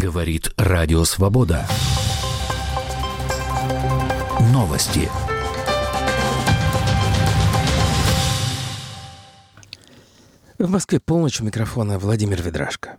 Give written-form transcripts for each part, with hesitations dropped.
Говорит Радио Свобода. Новости. В Москве полночь, у микрофона Владимир Ведрашко.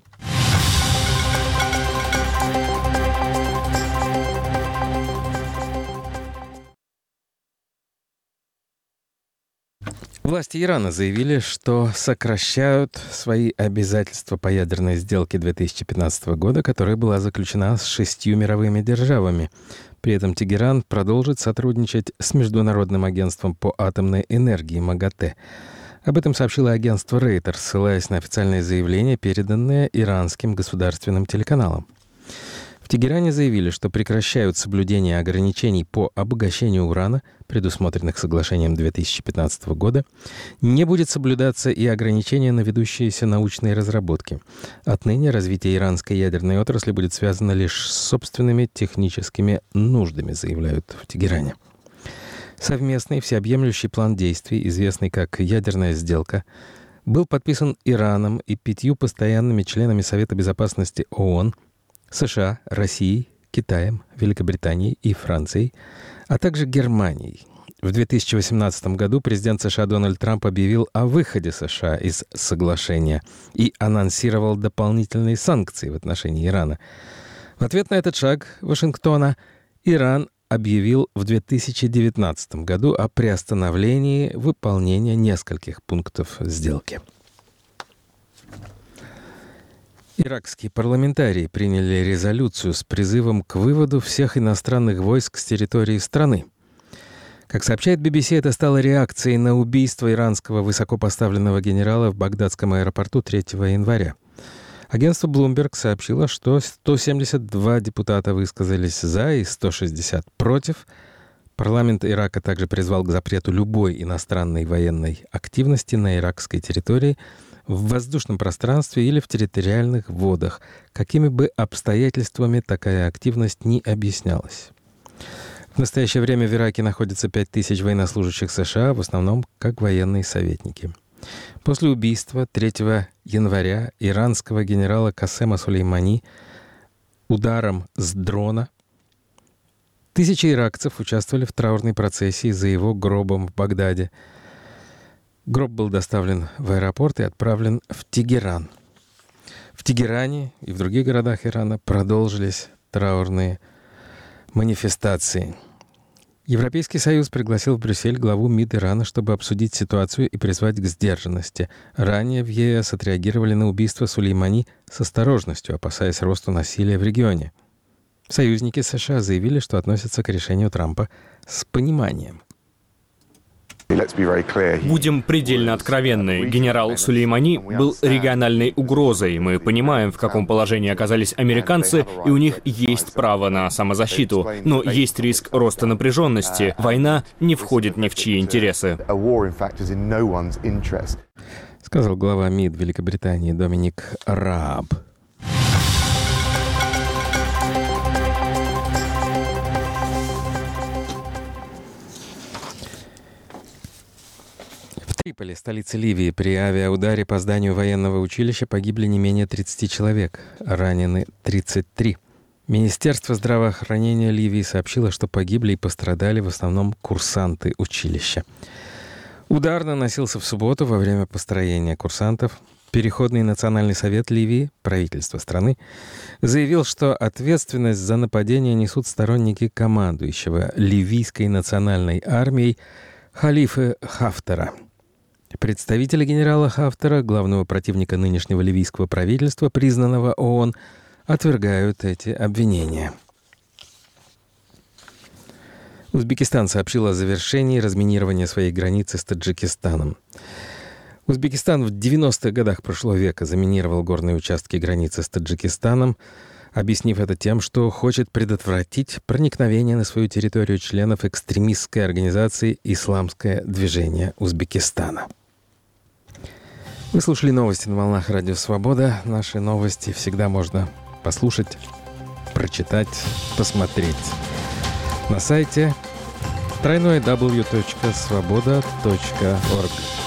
Власти Ирана заявили, что сокращают свои обязательства по ядерной сделке 2015 года, которая была заключена с 6 мировыми державами. При этом Тегеран продолжит сотрудничать с Международным агентством по атомной энергии МАГАТЭ. Об этом сообщило агентство Reuters, ссылаясь на официальное заявление, переданное иранским государственным телеканалам. В Тегеране заявили, что прекращают соблюдение ограничений по обогащению урана, предусмотренных соглашением 2015 года. Не будет соблюдаться и ограничения на ведущиеся научные разработки. Отныне развитие иранской ядерной отрасли будет связано лишь с собственными техническими нуждами, заявляют в Тегеране. Совместный всеобъемлющий план действий, известный как «Ядерная сделка», был подписан Ираном и 5 постоянными членами Совета безопасности ООН, США, Россией, Китаем, Великобританией и Францией, а также Германией. В 2018 году президент США Дональд Трамп объявил о выходе США из соглашения и анонсировал дополнительные санкции в отношении Ирана. В ответ на этот шаг Вашингтона Иран объявил в 2019 году о приостановлении выполнения нескольких пунктов сделки. Иракские парламентарии приняли резолюцию с призывом к выводу всех иностранных войск с территории страны. Как сообщает BBC, это стало реакцией на убийство иранского высокопоставленного генерала в багдадском аэропорту 3 января. Агентство Bloomberg сообщило, что 172 депутата высказались «за» и 160 «против». Парламент Ирака также призвал к запрету любой иностранной военной активности на иракской территории, в воздушном пространстве или в территориальных водах, какими бы обстоятельствами такая активность ни объяснялась. В настоящее время в Ираке находится 5000 военнослужащих США, в основном как военные советники. После убийства 3 января иранского генерала Касема Сулеймани ударом с дрона тысячи иракцев участвовали в траурной процессии за его гробом в Багдаде. Гроб был доставлен в аэропорт и отправлен в Тегеран. В Тегеране и в других городах Ирана продолжились траурные манифестации. Европейский Союз пригласил в Брюссель главу МИД Ирана, чтобы обсудить ситуацию и призвать к сдержанности. Ранее в ЕС отреагировали на убийство Сулеймани с осторожностью, опасаясь росту насилия в регионе. Союзники США заявили, что относятся к решению Трампа с пониманием. Будем предельно откровенны. Генерал Сулеймани был региональной угрозой. Мы понимаем, в каком положении оказались американцы, и у них есть право на самозащиту. Но есть риск роста напряженности. Война не входит ни в чьи интересы. Сказал глава МИД Великобритании Доминик Рааб. В Триполи, столице Ливии, при авиаударе по зданию военного училища погибли не менее 30 человек, ранены 33. Министерство здравоохранения Ливии сообщило, что погибли и пострадали в основном курсанты училища. Удар наносился в субботу во время построения курсантов. Переходный национальный совет Ливии, правительство страны, заявил, что ответственность за нападение несут сторонники командующего ливийской национальной армией Халифы Хафтара. Представители генерала Хафтара, главного противника нынешнего ливийского правительства, признанного ООН, отвергают эти обвинения. Узбекистан сообщил о завершении разминирования своей границы с Таджикистаном. Узбекистан в 90-х годах прошлого века заминировал горные участки границы с Таджикистаном, объяснив это тем, что хочет предотвратить проникновение на свою территорию членов экстремистской организации «Исламское движение Узбекистана». Вы слушали новости на волнах Радио Свобода. Наши новости всегда можно послушать, прочитать, посмотреть на сайте www.svoboda.org.